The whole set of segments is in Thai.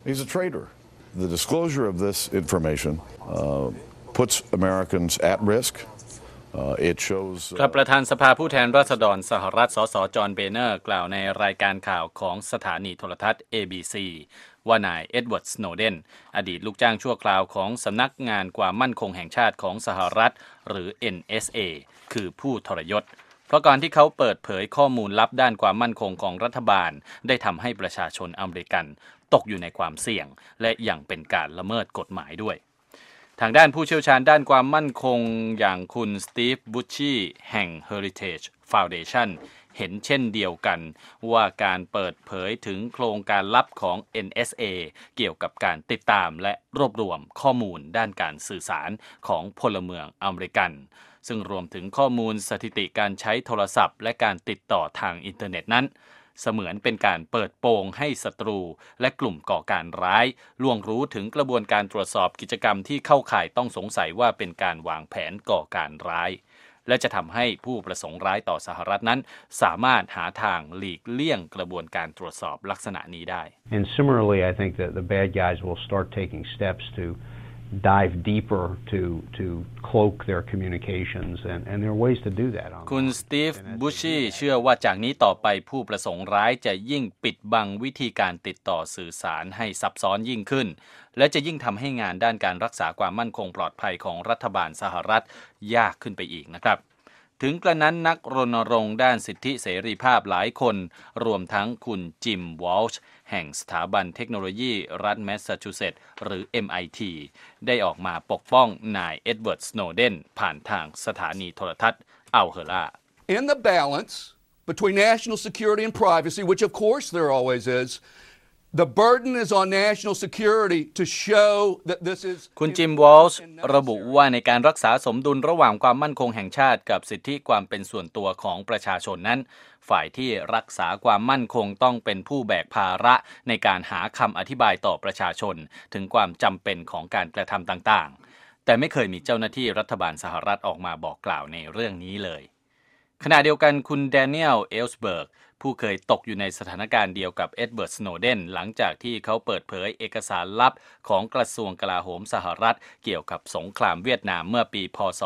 He's a traitor. The disclosure of this information puts Americans at risk. It shows ครับประธานสภาผู้แทนราษฎรสหรัฐสสจอห์นเบเนอร์กล่าวในรายการข่าวของสถานีโทรทัศน์ ABC ว่านายเอ็ดเวิร์ด สโนเดนอดีตลูกจ้างชั่วคราวของสำนักงานความมั่นคงแห่งชาติของสหรัฐหรือ NSA คือผู้ทรยศเพราะการที่เขาเปิดเผยข้อมูลลับด้านความมั่นคงของรัฐบาลได้ทำให้ประชาชนอเมริกันตกอยู่ในความเสี่ยงและยังเป็นการละเมิดกฎหมายด้วยทางด้านผู้เชี่ยวชาญด้านความมั่นคงอย่างคุณสตีฟ บุชชีแห่ง Heritage Foundation เห็นเช่นเดียวกันว่าการเปิดเผยถึงโครงการลับของ NSA เกี่ยวกับการติดตามและรวบรวมข้อมูลด้านการสื่อสารของพลเมืองอเมริกันซึ่งรวมถึงข้อมูลสถิติการใช้โทรศัพท์และการติดต่อทางอินเทอร์เน็ตนั้นเสมือนเป็นการเปิดโปงให้ศัตรูและกลุ่มก่อการร้ายล่วงรู้ถึงกระบวนการตรวจสอบกิจกรรมที่เข้าข่ายต้องสงสัยว่าเป็นการวางแผนก่อการร้ายและจะทำให้ผู้ประสงค์ร้ายต่อสหรัฐนั้นสามารถหาทางหลีกเลี่ยงกระบวนการตรวจสอบลักษณะนี้ได้ And similarly, I think that the bad guys will start taking steps to dive deeper to cloak their communications and there are ways to do that คุณสตีฟ บุชชีเชื่อว่าจากนี้ต่อไปผู้ประสงค์ร้ายจะยิ่งปิดบังวิธีการติดต่อสื่อสารให้ซับซ้อนยิ่งขึ้นและจะยิ่งทำให้งานด้านการรักษาความมั่นคงปลอดภัยของรัฐบาลสหรัฐยากขึ้นไปอีกนะครับถึงกระนั้นนักรณรงค์ด้านสิทธิเสรีภาพหลายคนรวมทั้งคุณจิม วอลช์แห่งสถาบันเทคโนโลยีรัฐแมสซาชูเซตส์หรือ MIT ได้ออกมาปกป้องนายเอ็ดเวิร์ด สโนเดนผ่านทางสถานีโทรทัศน์อัลเฮรา In the balance between national security and privacy, which of course there always is,The burden is on national security to show that this is คุณจิม วอลช์ระบุว่าในการรักษาสมดุลระหว่างความมั่นคงแห่งชาติกับสิทธิความเป็นส่วนตัวของประชาชนนั้นฝ่ายที่รักษาความมั่นคงต้องเป็นผู้แบกภาระในการหาคำอธิบายต่อประชาชนถึงความจำเป็นของการกระทำต่างๆแต่ไม่เคยมีเจ้าหน้าที่รัฐบาลสหรัฐออกมาบอกกล่าวในเรื่องนี้เลยขณะเดียวกันคุณแดเนียล เอลส์เบิร์กผู้เคยตกอยู่ในสถานการณ์เดียวกับเอ็ดเวิร์ด สโนเดนหลังจากที่เขาเปิดเผยเอกสารลับของกระทรวงกลาโหมสหรัฐเกี่ยวกับสงครามเวียดนามเมื่อปีพ.ศ.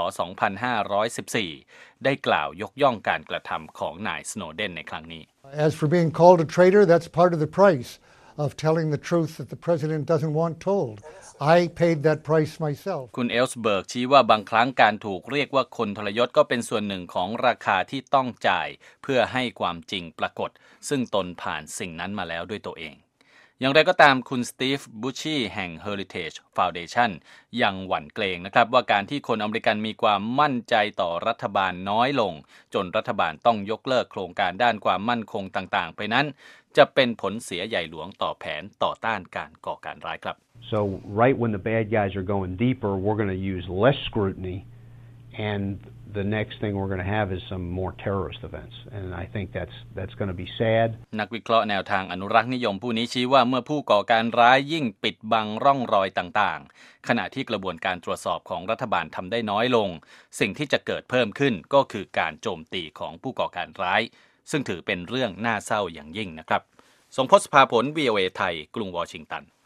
2514ได้กล่าวยกย่องการกระทำของนายสโนเดนในครั้งนี้ As for being called a traitor, that's part of the price of telling the truth that the president doesn't want told. I paid that price myself. คุณเอลส์เบิร์กชี้ว่าบางครั้งการถูกเรียกว่าคนทรยศก็เป็นส่วนหนึ่งของราคาที่ต้องจ่ายเพื่อให้ความจริงปรากฏซึ่งตนผ่านสิ่งนั้นมาแล้วด้วยตัวเองอย่างไรก็ตามคุณสตีฟ บุชชีแห่ง Heritage Foundation ยังหวั่นเกรงนะครับว่าการที่คนอเมริกันมีความมั่นใจต่อรัฐบาลน้อยลงจนรัฐบาลต้องยกเลิกโครงการด้านความมั่นคงต่างๆไปนั้นจะเป็นผลเสียใหญ่หลวงต่อแผนต่อต้านการก่อการร้ายครับ So right when the bad guys are going deeper, we're going to use less scrutiny, and the next thing we're going to have is some more terrorist events, and I think that's going to be sad. นักวิเคราะห์แนวทางอนุรักษ์นิยมผู้นี้ชี้ว่าเมื่อผู้ก่อการร้ายยิ่งปิดบังร่องรอยต่างๆขณะที่กระบวนการตรวจสอบของรัฐบาลทำได้น้อยลงสิ่งที่จะเกิดเพิ่มขึ้นก็คือการโจมตีของผู้ก่อการร้ายซึ่งถือเป็นเรื่องน่าเศร้าอย่างยิ่งนะครับทรงพจน์ ภาผล VOA ไทยกรุงวอชิงตัน